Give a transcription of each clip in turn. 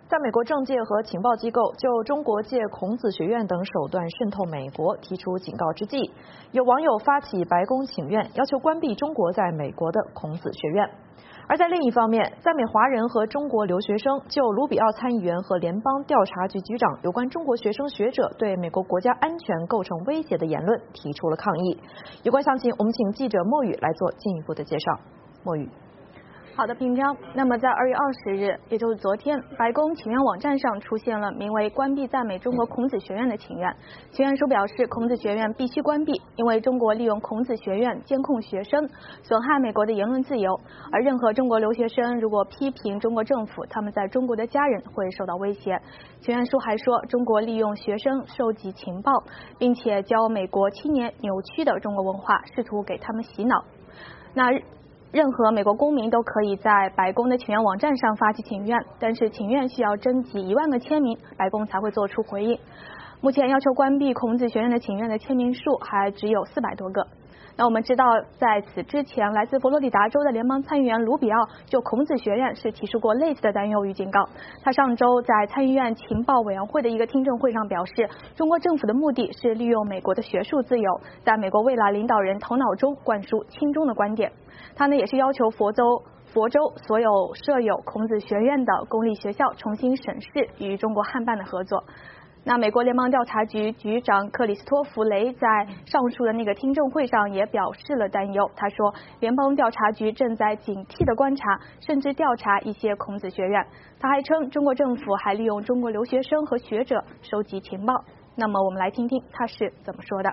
在美国政界和情报机构就中国借孔子学院等手段渗透美国提出警告之际，有网友发起白宫请愿，要求关闭中国在美国的孔子学院。而在另一方面，在美华人和中国留学生就卢比奥参议员和联邦调查局局长有关中国学生学者对美国国家安全构成威胁的言论提出了抗议。有关详情，我们请记者莫宇来做进一步的介绍。莫宇。 好的，平章。那么在2月20日，也就是昨天，白宫请愿网站上出现了名为“关闭在美中国孔子学院”的请愿。请愿书表示，孔子学院必须关闭，因为中国利用孔子学院监控学生，损害美国的言论自由。而任何中国留学生如果批评中国政府，他们在中国的家人会受到威胁。请愿书还说，中国利用学生收集情报，并且教美国青年扭曲的中国文化，试图给他们洗脑。那任何美国公民都可以在白宫的请愿网站上发起请愿，但是请愿需要征集1万个签名，白宫才会做出回应。目前要求关闭孔子学院的请愿的签名数还只有400多个。那我们知道，在此之前，来自佛罗里达州的联邦参议员卢比奥就孔子学院是提出过类似的担忧与警告。他上周在参议院情报委员会的一个听证会上表示，中国政府的目的是利用美国的学术自由，在美国未来领导人头脑中灌输亲中的观点。他呢也是要求佛州所有设有孔子学院的公立学校重新审视与中国汉办的合作。那美国联邦调查局局长克里斯托弗雷在上述的那个听证会上也表示了担忧。他说，联邦调查局正在警惕地观察，甚至调查一些孔子学院。他还称，中国政府还利用中国留学生和学者收集情报。那么我们来听听他是怎么说的。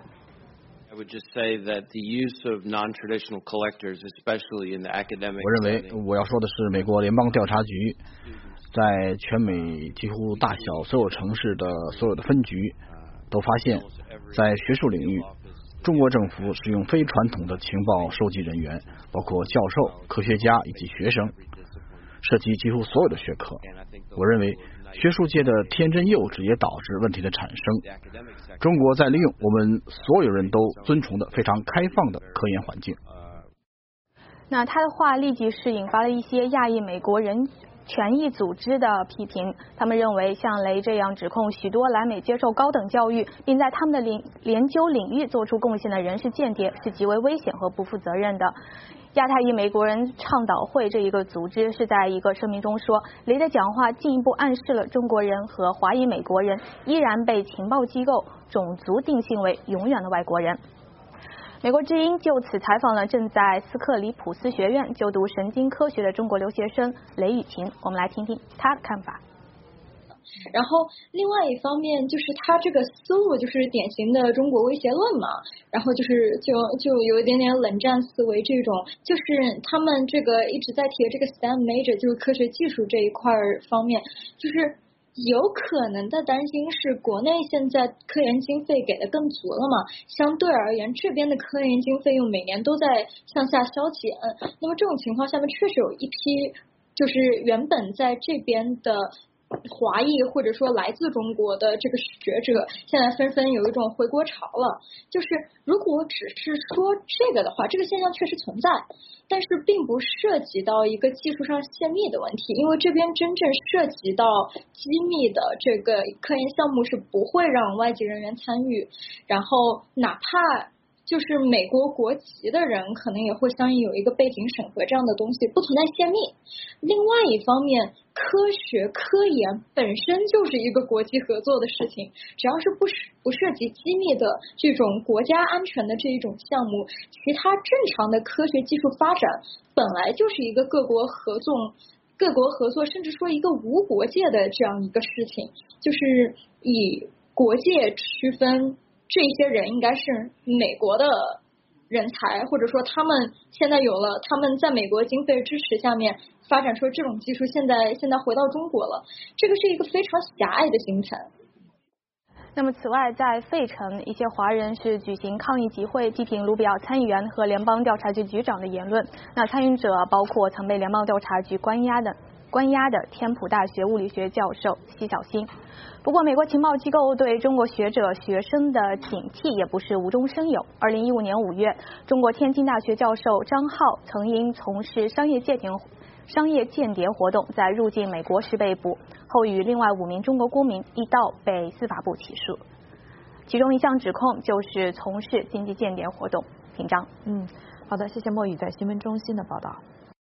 I would just say that the use of non-traditional collectors, especially in the academic. 我认为我要说的是，美国联邦调查局在全美几乎大小所有城市的所有的分局都发现，在学术领域，中国政府使用非传统的情报收集人员，包括教授、科学家以及学生，涉及几乎所有的学科。我认为学术界的天真幼稚也导致问题的产生。中国在利用我们所有人都尊崇的非常开放的科研环境。 那他的话立即是引发了一些亚裔美国人权益组织的批评。他们认为，像雷这样指控许多来美接受高等教育并在他们的研究领域做出贡献的人是间谍，是极为危险和不负责任的。亚太裔美国人倡导会这一个组织是在一个声明中说，雷的讲话进一步暗示了中国人和华裔美国人依然被情报机构种族定性为永远的外国人。美国之音就此采访了正在斯克里普斯学院就读神经科学的中国留学生雷雨晴，我们来听听他的看法。 然后另外一方面就是他这个思路就是典型的中国威胁论嘛，然后就有一点点冷战思维，这种就是他们这个一直在提的这个 STEM major 就是科学技术这一块方面，就是有可能的担心是国内现在科研经费给的更足了嘛，相对而言这边的科研经费用每年都在向下消减，那么这种情况下面确实有一批就是原本在这边的华裔或者说来自中国的这个学者现在纷纷有一种回国潮了。就是如果只是说这个的话，这个现象确实存在，但是并不涉及到一个技术上泄密的问题，因为这边真正涉及到机密的这个科研项目是不会让外籍人员参与，然后哪怕就是美国国籍的人可能也会相应有一个背景审核这样的东西，不存在泄密。另外一方面，科学科研本身就是一个国际合作的事情，只要是不涉及机密的这种国家安全的这一种项目，其他正常的科学技术发展本来就是一个各国合作甚至说一个无国界的这样一个事情，就是以国界区分这些人应该是美国的人才，或者说他们现在有了他们在美国经费支持下面发展出这种技术，现在回到中国了，这个是一个非常狭隘的心态。 那么此外，在费城，一些华人是举行抗议集会，批评卢比奥参议员和联邦调查局局长的言论。那参与者包括曾被联邦调查局关押的天普大学物理学教授奚晓星。不过，美国情报机构对中国学者学生的警惕也不是无中生有。2015年5月，中国天津大学教授张浩曾因从事商业商业间谍活动，在入境美国时被捕，后与另外5名中国公民一道被司法部起诉。其中一项指控就是从事经济间谍活动。平章， 好的，谢谢墨雨在新闻中心的报道。